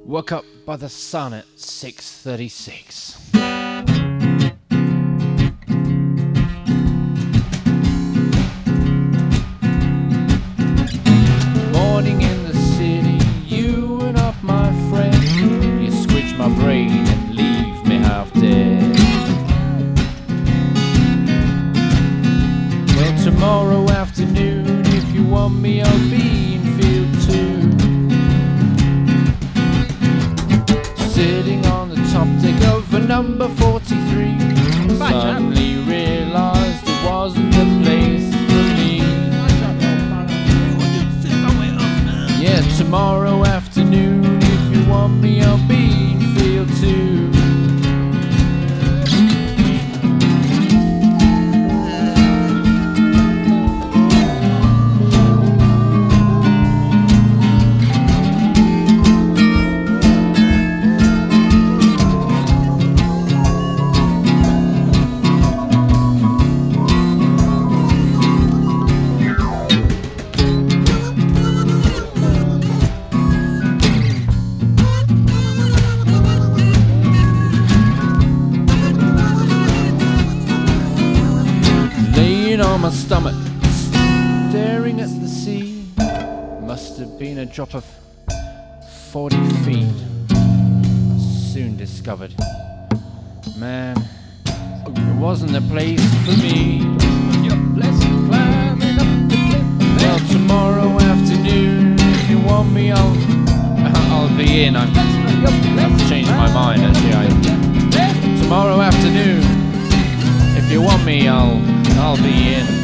Woke up by the sun at 6:36. Morning in the city, you and up my friend. You squidge my brain and leave me half dead. Well, tomorrow afternoon, if you want me, I'll be in field 2. Sitting on the top deck of a number 43. Suddenly realised it wasn't the place for me. Yeah, tomorrow afternoon, if you want me, I'll be in field 2. On my stomach, staring at the sea. Must have been a drop of 40 feet. I soon discovered, man, it wasn't the place for me. Well, tomorrow afternoon, if you want me, I'll be in. I've changed my mind actually. Tomorrow afternoon, if you want me, I'll be in.